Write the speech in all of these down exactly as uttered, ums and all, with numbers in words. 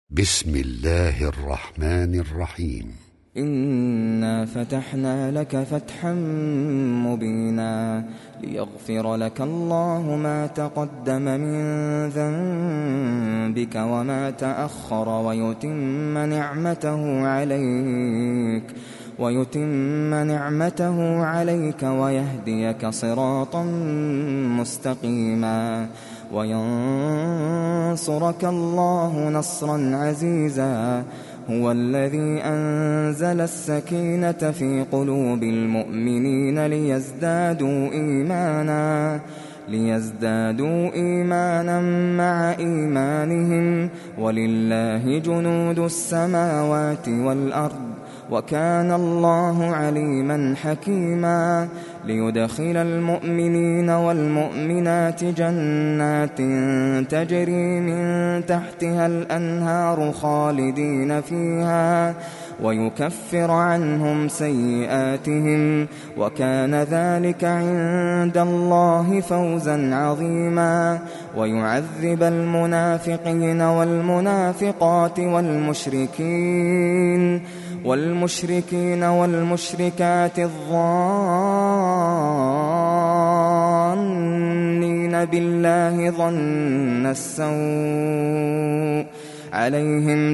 بسم الله الرحمن الرحيم. إنا فتحنا لك فتحا مبينا ليغفر لك الله ما تقدم من ذنبك وما تأخر ويتم نعمته عليك ويتم نعمته عليك ويهديك صراطا مستقيما وينصرك الله نصرا عزيزا. هو الذي أنزل السكينة في قلوب المؤمنين ليزدادوا إيمانا ليزدادوا إيمانا مع إيمانهم ولله جنود السماوات والأرض وكان الله عليما حكيما. ليدخل المؤمنين والمؤمنات جنات تجري من تحتها الأنهار خالدين فيها ويكفر عنهم سيئاتهم وكان ذلك عند الله فوزا عظيما. ويعذب المنافقين والمنافقات والمشركين والمشركين والمشركات الظانين بالله ظن السوء عليهم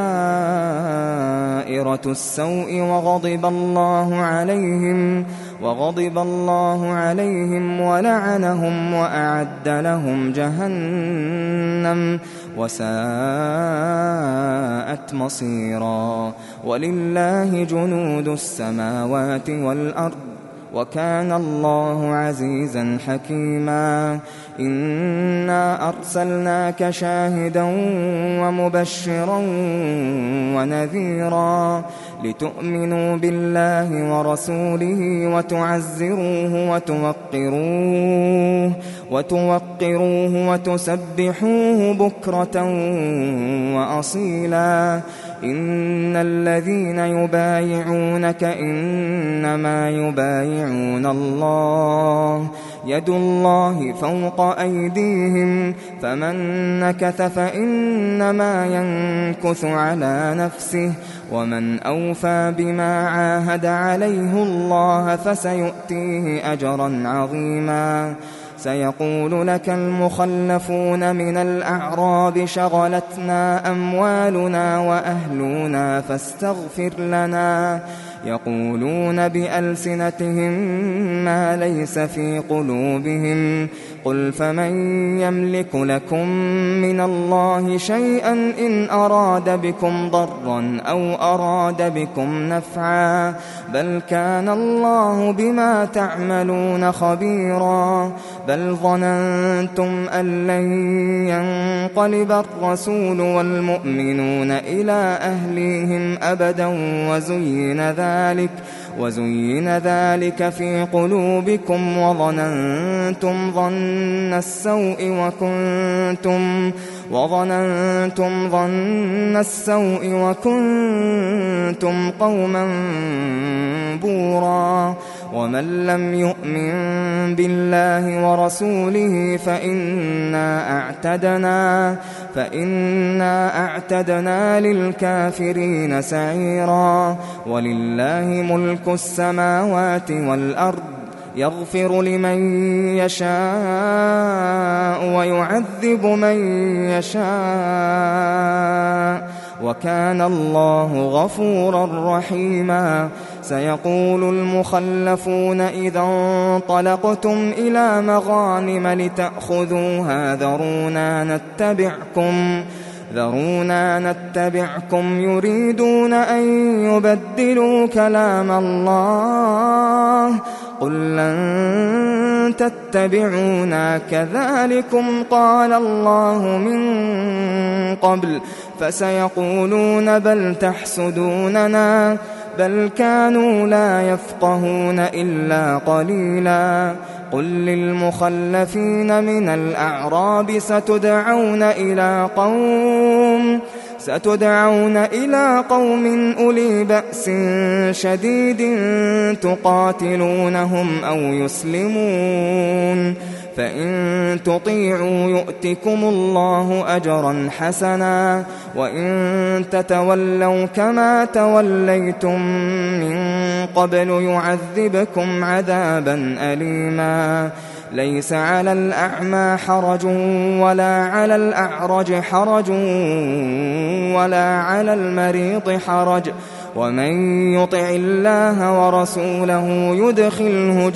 دائرة السوء وغضب الله عليهم وغضب الله عليهم ولعنهم وأعد لهم جهنم وساءت مصيرا. ولله جنود السماوات والأرض وكان الله عزيزا حكيما. إنا أرسلناك شاهدا ومبشرا ونذيرا لتؤمنوا بالله ورسوله وتعزروه وتوقروه وتوقروه وتسبحوه بكرة وأصيلا. إن الذين يبايعونك إنما يبايعون الله يد الله فوق أيديهم فمن نكث فإنما ينكث على نفسه ومن أوفى بما عاهد عليه الله فسيؤتيه أجرا عظيما. سيقول لك المخلفون من الأعراب شغلتنا أموالنا وأهلنا فاستغفر لنا يقولون بألسنتهم ما ليس في قلوبهم قل فمن يملك لكم من الله شيئا إن أراد بكم ضرا أو أراد بكم نفعا بل كان الله بما تعملون خبيرا. بل ظننتم أن لن ينقلب الرسول والمؤمنون إلى أهليهم أبدا وزين ذلك وزين ذلك في قلوبكم وظننتم ظن السوء وكنتم وظننتم ظن السوء وكنتم قوما بورا. ومن لم يؤمن بالله ورسوله فإنا أعتدنا فإنا أعتدنا للكافرين سعيرا. ولله ملك السماوات والأرض يغفر لمن يشاء ويعذب من يشاء وكان الله غفورا رحيما. سيقول المخلفون إذا انطلقتم إلى مغانم لتأخذوها ذرونا نتبعكم ذرونا نتبعكم يريدون أن يبدلوا كلام الله قل لن تتبعونا كذلكم قال الله من قبل فسيقولون بل تحسدوننا بل كانوا لا يفقهون إلا قليلا. قل للمخلفين من الأعراب ستدعون إلى قوم ستدعون إلى قوم أولي بأس شديد تقاتلونهم أو يسلمون، فإن تطيعوا يؤتكم الله أجرا حسنا، وإن تتولوا كما توليتم من قبل يعذبكم عذابا أليما. ليس على الأعمى حرج ولا على الأعرج حرج ولا على المريض حرج، ومن يطع الله ورسوله يدخله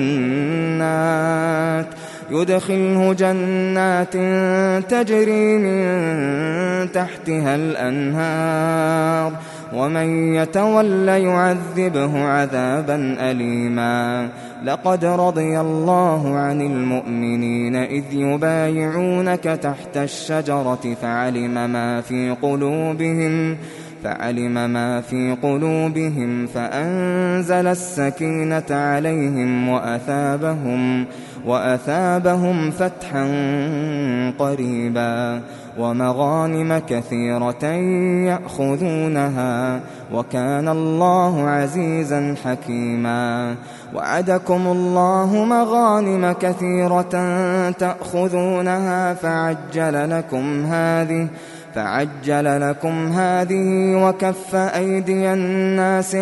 جنات يدخله جنات تجري من تحتها الأنهار، ومن يتول يعذبه عذابا أليما. لقد رضي الله عن المؤمنين إذ يبايعونك تحت الشجرة فعلم ما في قلوبهم فعلم ما في قلوبهم فأنزل السكينة عليهم وأثابهم وأثابهم فتحا قريبا ومغانم كثيرة يأخذونها، وكان الله عزيزا حكيما. وعدكم الله مغانم كثيرة تأخذونها فعجل لكم هذه فعجل لكم هذه وكف أيدي الناس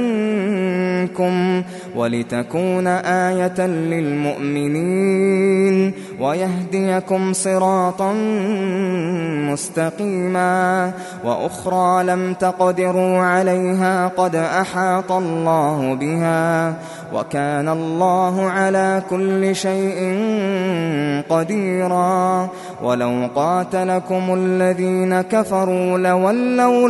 عنكم ولتكون آية للمؤمنين ويهديكم صراطا مستقيما. وأخرى لم تقدروا عليها قد أحاط الله بها، وكان الله على كل شيء قديرا. ولو قاتلكم الذين كفروا لولوا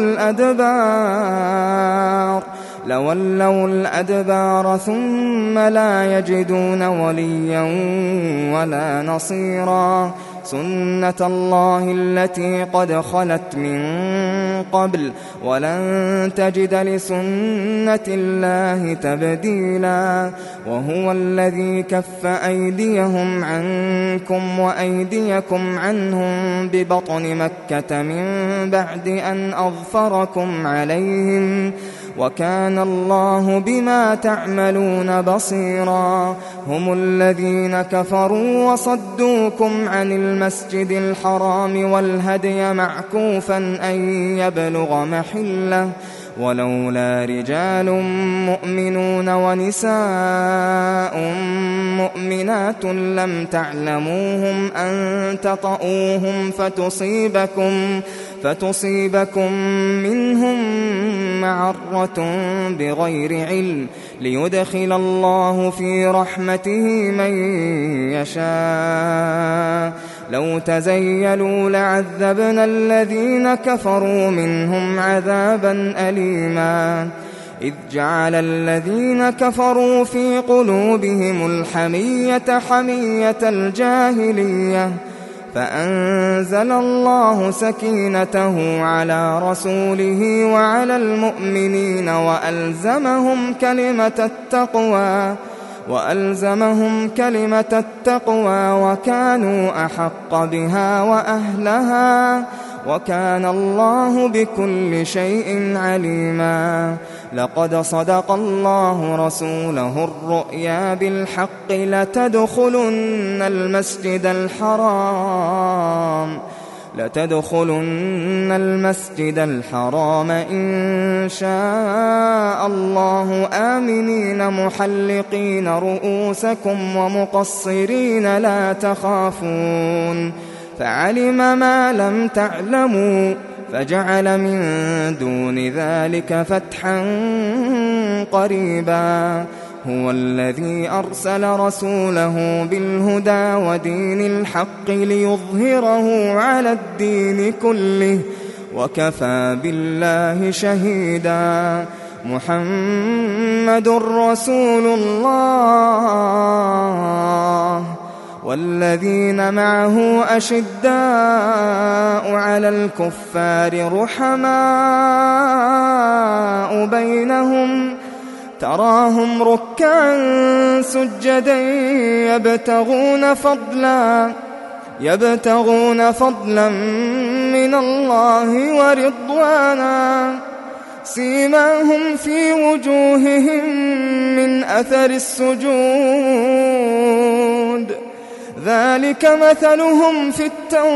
الأدبار لولوا الأدبار ثم لا يجدون وليا ولا نصيرا. سنة الله التي قد خلت من قبل ولن تجد لسنة الله تبديلا. وهو الذي كف أيديهم عنكم وأيديكم عنهم ببطن مكة من بعد أن أظفركم عليهم، وكان الله بما تعملون بصيرا. هم الذين كفروا وصدوكم عن المسجد الحرام والهدي معكوفا أن يبلغ محله، ولولا رجال مؤمنون ونساء مؤمنات لم تعلموهم أن تطؤوهم فتصيبكم فتصيبكم منهم معرة بغير علم ليدخل الله في رحمته من يشاء. لو تزيلوا لعذبنا الذين كفروا منهم عذابا أليما. إذ جعل الذين كفروا في قلوبهم الحمية حمية الجاهلية فأنزل الله سكينته على رسوله وعلى المؤمنين وألزمهم كلمة التقوى وألزمهم كلمة التقوى وكانوا أحق بها وأهلها، وكان الله بكل شيء عليما. لقد صدق الله رسوله الرؤيا بالحق لتدخلن المسجد الحرام لتدخلن المسجد الحرام إن شاء الله آمنين محلقين رؤوسكم ومقصرين لا تخافون، فعلم ما لم تعلموا فجعل من دون ذلك فتحا قريبا. هو الذي أرسل رسوله بالهدى ودين الحق ليظهره على الدين كله وكفى بالله شهيدا. محمد رسول الله والذين معه أشداء على الكفار رحماء بينهم تراهم ركعا سجدا يبتغون فضلا يبتغون فضلا من من الله ورضوانا سيماهم في وجوههم من أثر السجود ذلك مثلهم في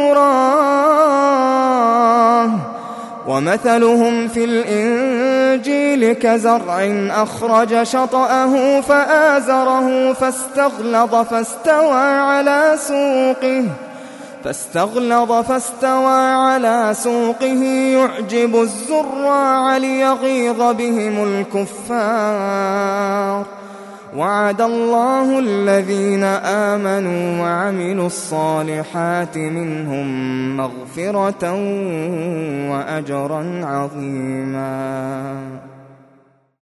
التوراة ومثلهم في الإنجيل كزرع أخرج شطأه فآزره فاستغلظ فاستوى على سوقه فاستغلظ فاستوى على سوقه يعجب الزراع ليغيظ بهم الكفار وعد الله الذين آمنوا وعملوا الصالحات منهم مغفرة وأجرا عظيما.